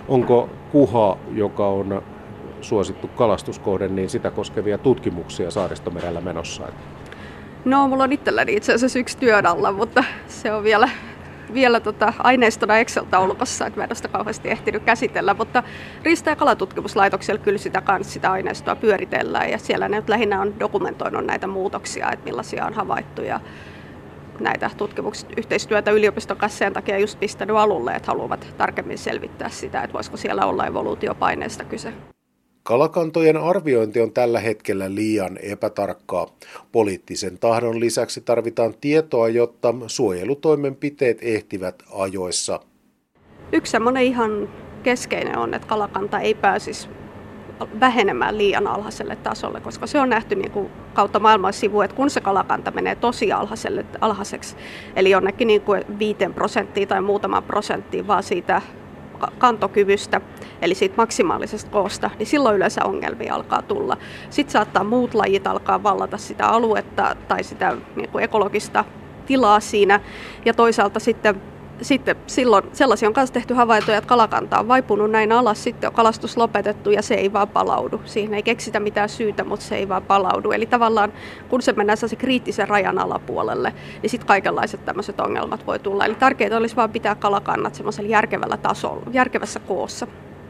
Onko Kuha, joka on suosittu kalastuskohde, niin sitä koskevia tutkimuksia Saaristomerellä menossa? No, mulla on itselläni itse asiassa yksi työn alla, mutta se on vielä, vielä tota aineistona Excel-taulukossa, että mä en ole sitä kauheasti ehtinyt käsitellä, mutta Riista- ja kalatutkimuslaitoksella kyllä sitä, kans, sitä aineistoa pyöritellään ja siellä ne lähinnä on dokumentoinut näitä muutoksia, että millaisia on havaittu ja näitä tutkimuksia yhteistyötä yliopiston kanssa sen takia just pistänyt alulle, että haluavat tarkemmin selvittää sitä, että voisiko siellä olla evoluutiopaineesta kyse. Kalakantojen arviointi on tällä hetkellä liian epätarkkaa. Poliittisen tahdon lisäksi tarvitaan tietoa, jotta suojelutoimenpiteet ehtivät ajoissa. Yksi semmoinen ihan keskeinen on, että kalakanta ei pääsisi vähenemään liian alhaiselle tasolle, koska se on nähty niin kuin kautta maailman sivu, että kun se kalakanta menee tosi alhaiselle, alhaiseksi, eli jonnekin niin kuin viiteen prosenttiin tai muutaman prosenttiin vaan siitä kantokyvystä, eli siitä maksimaalisesta koosta, niin silloin yleensä ongelmia alkaa tulla. Sitten saattaa muut lajit alkaa vallata sitä aluetta tai sitä niin kuin ekologista tilaa siinä, ja toisaalta sitten Sitten silloin sellaisia on myös tehty havaintoja, että kalakanta on vaipunut näin alas, sitten on kalastus lopetettu ja se ei vaan palaudu. Siihen ei keksitä mitään syytä, mutta se ei vaan palaudu. Eli tavallaan kun se mennään se kriittisen rajan alapuolelle, niin sitten kaikenlaiset tämmöiset ongelmat voi tulla. Eli tärkeintä olisi vaan pitää kalakannat semmoisella järkevällä tasolla, järkevässä koossa.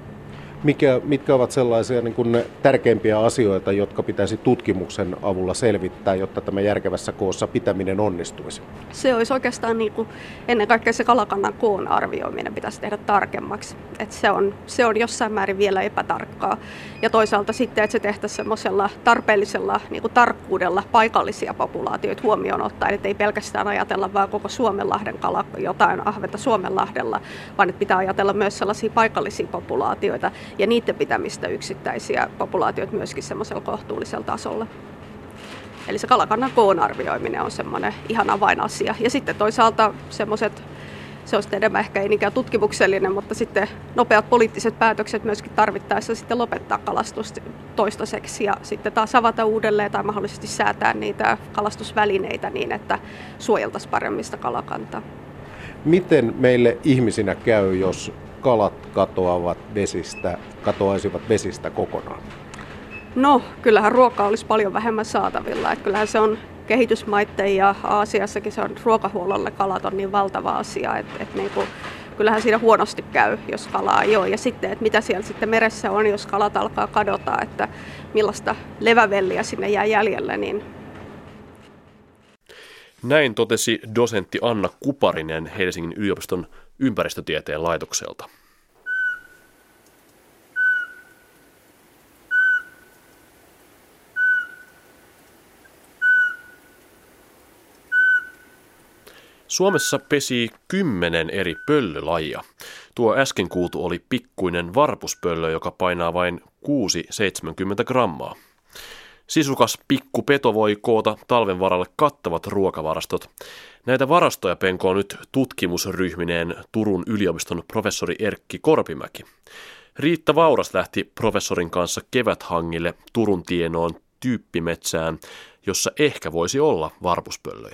Mikä, mitkä ovat sellaisia niin kuin ne tärkeimpiä asioita, jotka pitäisi tutkimuksen avulla selvittää, jotta tämä järkevässä koossa pitäminen onnistuisi? Se olisi oikeastaan niin kuin, ennen kaikkea se kalakannan koon arvioiminen pitäisi tehdä tarkemmaksi. Että se, on, se on jossain määrin vielä epätarkkaa. Ja toisaalta sitten, että se tehtäisiin semmoisella tarpeellisella niin kuin tarkkuudella paikallisia populaatioita huomioon ottaen, että ei pelkästään ajatella vaan koko Suomenlahden kala, jotain ahventa Suomenlahdella, vaan että pitää ajatella myös sellaisia paikallisia populaatioita, ja niiden pitämistä yksittäisiä populaatioita myöskin semmoisella kohtuullisella tasolla. Eli se kalakannan koon arvioiminen on semmoinen ihan avainasia. Ja sitten toisaalta semmoiset, se on sitten enemmän ehkä ei niinkään tutkimuksellinen, mutta sitten nopeat poliittiset päätökset myöskin tarvittaessa sitten lopettaa kalastus toistaiseksi ja sitten taas avata uudelleen tai mahdollisesti säätää niitä kalastusvälineitä niin, että suojeltaisiin paremmin sitä kalakantaa. Miten meille ihmisinä käy, jos kalat katoavat vesistä, katoaisivat vesistä kokonaan? No, kyllähän ruokaa olisi paljon vähemmän saatavilla. Että kyllähän se on kehitysmaiden ja Aasiassakin se on ruokahuollolle kalat on niin valtava asia, että, että niin kuin, kyllähän siinä huonosti käy, jos kalaa ei ole. Ja sitten, että mitä siellä sitten meressä on, jos kalat alkaa kadota, että millaista levävelliä sinne jää jäljelle, niin näin totesi dosentti Anna Kuparinen Helsingin yliopiston ympäristötieteen laitokselta. Suomessa pesii kymmenen eri pöllölajia. Tuo äsken kuultu oli pikkuinen varpuspöllö, joka painaa vain kuusi seitsemänkymmentä grammaa. Sisukas pikkupeto voi koota talven varalle kattavat ruokavarastot. Näitä varastoja penkoo nyt tutkimusryhmineen Turun yliopiston professori Erkki Korpimäki. Riitta Vauras lähti professorin kanssa keväthangille Turun tienoon tyyppimetsään, jossa ehkä voisi olla varpuspöllöjä.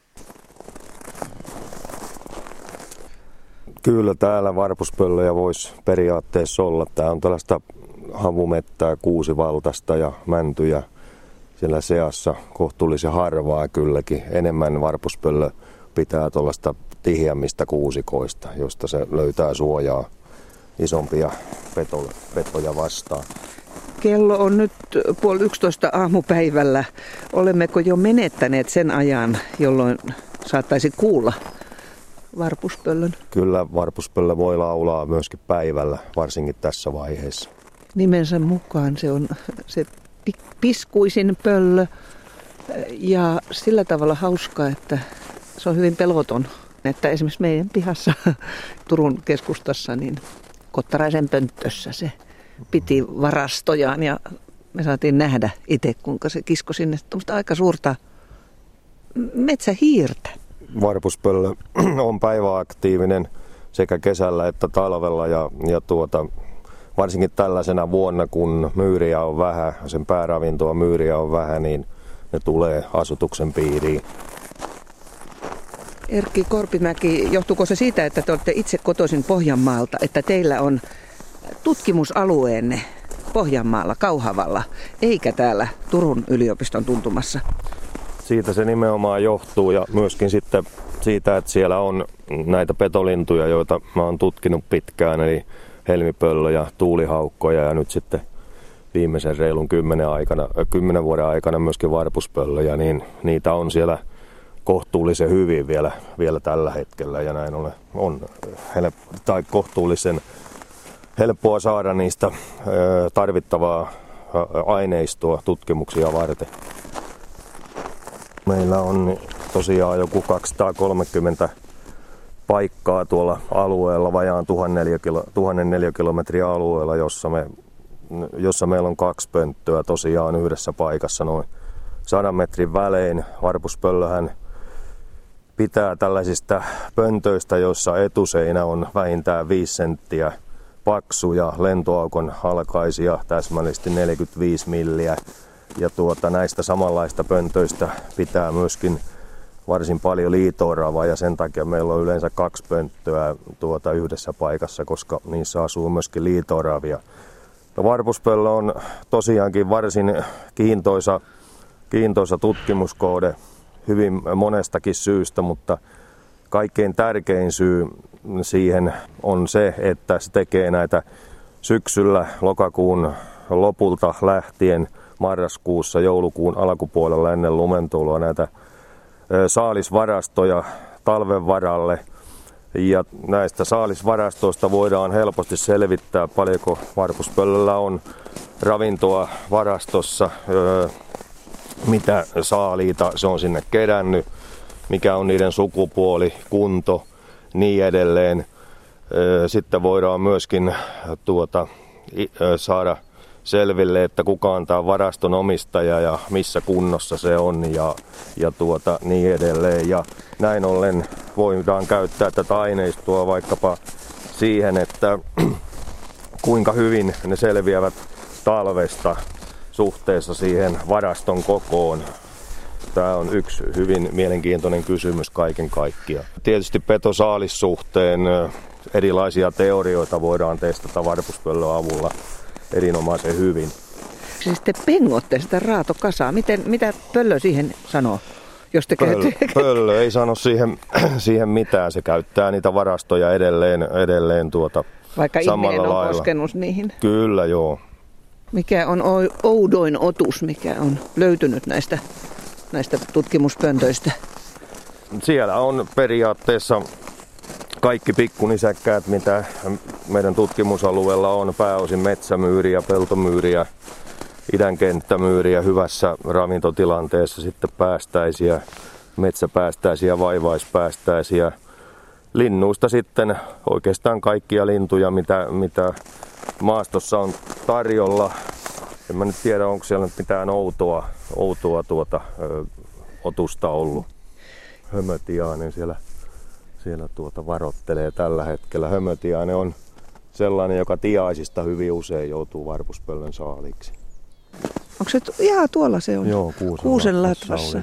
Kyllä täällä varpuspöllöjä voisi periaatteessa olla. Tämä on tällaista havumettää, kuusivaltaista ja mäntyjä siellä seassa kohtuullisen harvaa kylläkin. Enemmän varpuspöllö pitää tuollaista tiheämmistä kuusikoista, josta se löytää suojaa isompia petoja, petoja vastaan. Kello on nyt puoli yksitoista aamupäivällä. Olemmeko jo menettäneet sen ajan, jolloin saattaisi kuulla varpuspöllön? Kyllä varpuspöllö voi laulaa myöskin päivällä, varsinkin tässä vaiheessa. Nimensä mukaan se on se piskuisin pöllö ja sillä tavalla hauska, että se on hyvin peloton. Että esimerkiksi meidän pihassa Turun keskustassa, niin Kottaraisen pönttössä se piti varastojaan ja me saatiin nähdä itse, kuinka se kiskoi sinne aika suurta metsähiirtä. Varpuspöllö on päiväaktiivinen sekä kesällä että talvella ja, ja tuota, varsinkin tällaisena vuonna, kun myyriä on vähän, sen pääravintoa myyriä on vähän, niin ne tulee asutuksen piiriin. Erkki Korpimäki, johtuuko se siitä, että te olette itse kotoisin Pohjanmaalta, että teillä on tutkimusalueenne Pohjanmaalla, Kauhavalla, eikä täällä Turun yliopiston tuntumassa? Siitä se nimenomaan johtuu ja myöskin sitten siitä, että siellä on näitä petolintuja, joita mä oon tutkinut pitkään, eli helmipöllöjä, tuulihaukkoja ja nyt sitten viimeisen reilun kymmenen, aikana, kymmenen vuoden aikana myöskin varpuspöllöjä, niin niitä on siellä kohtuullisen hyvin vielä, vielä tällä hetkellä ja näin ollen on help, tai kohtuullisen helppoa saada niistä tarvittavaa aineistoa tutkimuksia varten. Meillä on tosiaan joku kaksisataakolmekymmentä paikkaa tuolla alueella, vajaan tuhannen neliökilometriä alueella, jossa, me, jossa meillä on kaksi pönttöä tosiaan yhdessä paikassa noin sadan metrin välein. Varpuspöllöhän pitää tällaisista pöntöistä, joissa etuseinä on vähintään viisi senttiä paksu ja lentoaukon halkaisia täsmällisesti neljäkymmentäviisi milliä. Ja tuota, näistä samanlaista pöntöistä pitää myöskin varsin paljon liito-oravaa ja sen takia meillä on yleensä kaksi pönttöä tuota yhdessä paikassa, koska niissä asuu myöskin liito-oravia. No, varpuspöllö on tosiaankin varsin kiintoisa, kiintoisa tutkimuskohde hyvin monestakin syystä, mutta kaikkein tärkein syy siihen on se, että se tekee näitä syksyllä lokakuun lopulta lähtien marraskuussa, joulukuun alkupuolella ennen lumentuloa näitä saalisvarastoja talven varalle. Ja näistä saalisvarastoista voidaan helposti selvittää, paljonko varpuspöllöllä on ravintoa varastossa, mitä saaliita se on sinne kerännyt, mikä on niiden sukupuoli, kunto, niin edelleen. Sitten voidaan myöskin tuota, saada selville, että kuka on tämä varaston omistaja ja missä kunnossa se on ja, ja tuota, niin edelleen. Ja näin ollen voidaan käyttää tätä aineistoa vaikkapa siihen, että kuinka hyvin ne selviävät talvesta suhteessa siihen varaston kokoon. Tämä on yksi hyvin mielenkiintoinen kysymys kaiken kaikkiaan. Tietysti petosaalissuhteen erilaisia teorioita voidaan testata varpuspöllön avulla erinomaisen hyvin. Siis te pengotte sitä raatokasaa. Miten, mitä pöllö siihen sanoo? Jos te pöllö, pöllö ei sano siihen, siihen mitään. Se käyttää niitä varastoja edelleen, edelleen tuota, vaikka samalla ihminen on lailla koskenut niihin. Kyllä, joo. Mikä on oudoin otus, mikä on löytynyt näistä, näistä tutkimuspöntöistä? Siellä on periaatteessa kaikki pikkunisäkkäät, mitä meidän tutkimusalueella on, pääosin metsämyyriä, peltomyyriä, idänkenttämyyriä, hyvässä ravintotilanteessa sitten päästäisiä, metsäpäästäisiä, vaivaispäästäisiä. Linnuista sitten oikeastaan kaikkia lintuja, mitä, mitä maastossa on tarjolla. En mä nyt tiedä, onko siellä mitään outoa, outoa tuota, ö, otusta ollut. Hömötiainen siellä. Siellä tuota varottelee tällä hetkellä. Hömötiainen on sellainen, joka tiaisista hyvin usein joutuu varpuspöllön saaliksi. Onko se, jaa, tuolla se on. Joo, kuusen latvassa.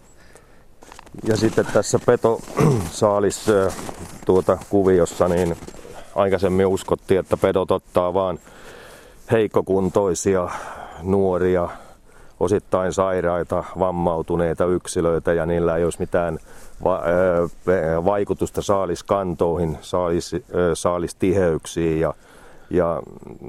Ja sitten tässä petosaalis tuota kuviossa, niin aikaisemmin uskottiin, että pedot ottaa vaan heikkokuntoisia, nuoria, osittain sairaita, vammautuneita yksilöitä ja niillä ei olisi mitään va- vaikutusta saaliskantoihin, saalis, saalistiheyksiin ja, ja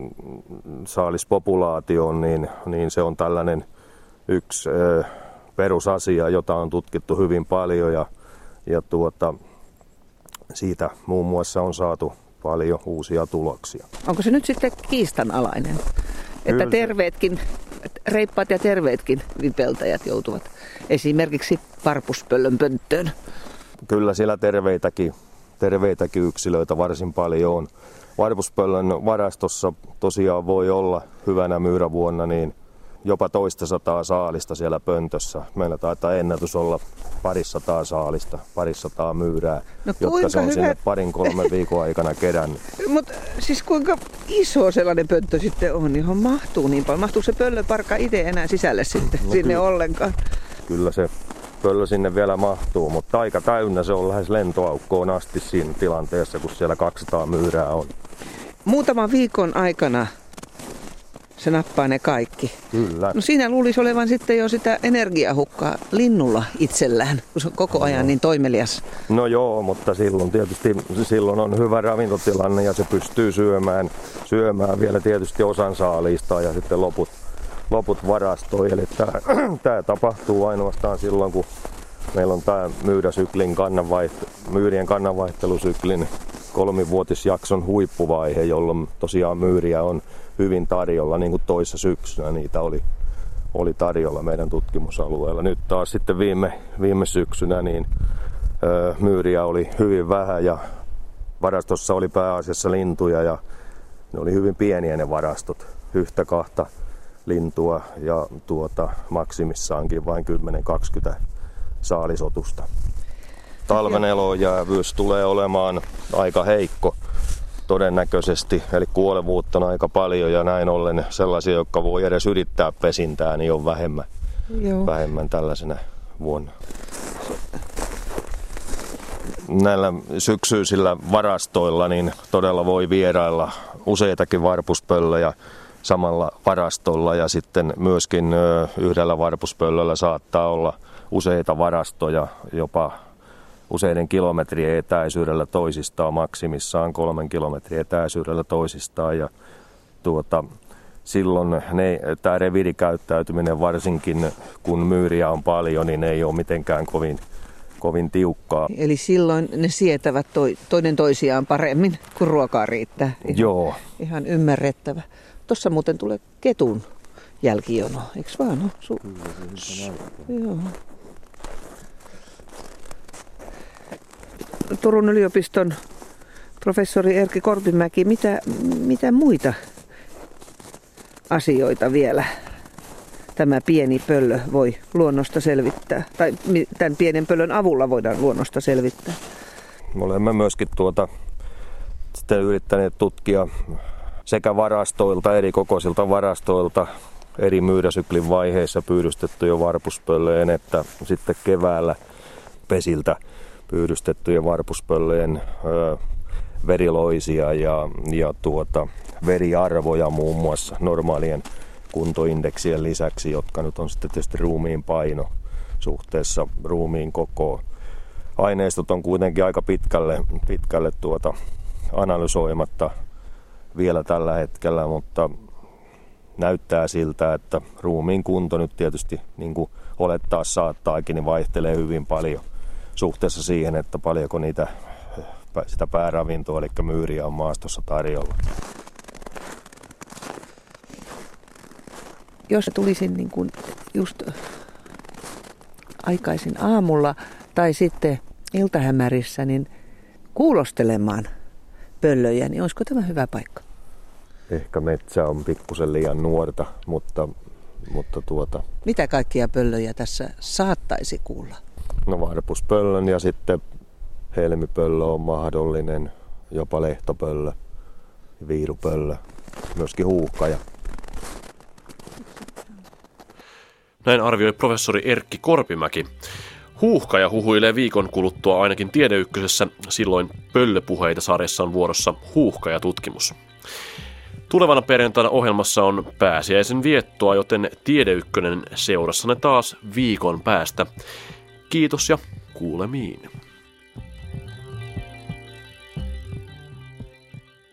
saalispopulaatioon, niin, niin se on tällainen yksi perusasia, jota on tutkittu hyvin paljon ja, ja tuota, siitä muun muassa on saatu paljon uusia tuloksia. Onko se nyt sitten kiistanalainen, että Kyllä. terveetkin, reippaat ja terveetkin vipeltäjät joutuvat esimerkiksi varpuspöllön pönttöön? Kyllä siellä terveitäkin, terveitäkin yksilöitä varsin paljon on. Varpuspöllön varastossa tosiaan voi olla hyvänä myyrävuonna niin jopa toista sataa saalista siellä pöntössä. Meillä taitaa ennätys olla parissataa saalista, parissataa myyrää, no, jotka se on hyvä... sinne parin kolmen viikon aikana kerännyt. Mutta siis kuinka iso sellainen pönttö sitten on, johon mahtuu niin paljon? Mahtuuko se pöllöparka itse enää sisälle sitten no, sinne kyllä. ollenkaan? Kyllä se pöllö sinne vielä mahtuu, mutta aika täynnä se on lähes lentoaukkoon asti siinä tilanteessa, kun siellä kaksisataa myyrää on. muutaman viikon aikana se nappaa ne kaikki. Kyllä. No siinä luulisi olevan sitten jo sitä energiahukkaa linnulla itsellään, kun se on koko ajan niin toimelias. No joo, mutta silloin tietysti silloin on hyvä ravintotilanne ja se pystyy syömään, syömään vielä tietysti osan saaliista ja sitten loput, loput varastoi. Eli tämä tapahtuu ainoastaan silloin, kun meillä on tämä myydäsyklin kannanvaiht- myyrien kannanvaihtelusyklin kolmivuotisjakson huippuvaihe, jolloin tosiaan myyriä on hyvin tarjolla, niin kuin toissa syksynä niitä oli, oli tarjolla meidän tutkimusalueella. Nyt taas sitten viime, viime syksynä niin ö, myyriä oli hyvin vähän ja varastossa oli pääasiassa lintuja ja ne oli hyvin pieniä ne varastot, yhtä kahta lintua ja tuota, maksimissaankin vain kymmenen kaksikymmentä saalisotusta. Talven elojäävyys tulee olemaan aika heikko todennäköisesti, eli kuolevuutta on aika paljon ja näin ollen sellaisia, jotka voi edes yrittää pesintää, niin on vähemmän, vähemmän tällaisena vuonna. Näillä syksyisillä varastoilla niin todella voi vierailla useitakin varpuspöllöjä samalla varastolla ja sitten myöskin yhdellä varpuspöllöllä saattaa olla useita varastoja jopa useiden kilometrien etäisyydellä toisistaan, maksimissaan kolmen kilometrin etäisyydellä toisistaan. Ja tuota, silloin ne, tämä reviirikäyttäytyminen varsinkin, kun myyriä on paljon, niin ei ole mitenkään kovin, kovin tiukkaa. Eli silloin ne sietävät toi, toinen toisiaan paremmin, kun ruokaa riittää. Ihan, Joo. Ihan ymmärrettävä. Tuossa muuten tulee ketun jälkijono, eikö vaan? No, su- Joo. Turun yliopiston professori Erkki Korpimäki, mitä, mitä muita asioita vielä tämä pieni pöllö voi luonnosta selvittää? Tai tämän pienen pöllön avulla voidaan luonnosta selvittää? Me olemme myöskin tuota, sitten yrittäneet tutkia sekä varastoilta, eri kokoisilta varastoilta, eri myydäsyklin vaiheissa pyydystettyjä varpuspöllöjen, että sitten keväällä pesiltä pyydystettyjen varpuspöllöjen ö, veriloisia ja, ja tuota, veriarvoja muun muassa normaalien kuntoindeksien lisäksi, jotka nyt on sitten tietysti ruumiin paino suhteessa ruumiin kokoon. Aineistot on kuitenkin aika pitkälle, pitkälle tuota, analysoimatta vielä tällä hetkellä, mutta näyttää siltä, että ruumiin kunto nyt tietysti niin kuin olettaa saattaakin, niin vaihtelee hyvin paljon suhteessa siihen, että paljonko niitä, sitä pääravintoa, eli myyriä on maastossa tarjolla. Jos tulisin niin kuin just aikaisin aamulla tai sitten iltahämärissä niin kuulostelemaan pöllöjä, niin olisiko tämä hyvä paikka? Ehkä metsä on pikkusen liian nuorta, mutta, mutta tuota... Mitä kaikkia pöllöjä tässä saattaisi kuulla? No varpuspöllön ja sitten helmipöllö on mahdollinen, jopa lehtopöllö, viirupöllö, myöskin huuhkaja. Näin arvioi professori Erkki Korpimäki. Huuhkaja huhuilee viikon kuluttua ainakin Tiedeykkösessä, silloin Pöllöpuheita -sarjassa on vuorossa huuhkajatutkimus. Tulevana perjantaina ohjelmassa on pääsiäisen viettoa, joten Tiedeykkönen seurassanne taas viikon päästä. Kiitos ja kuulemiin.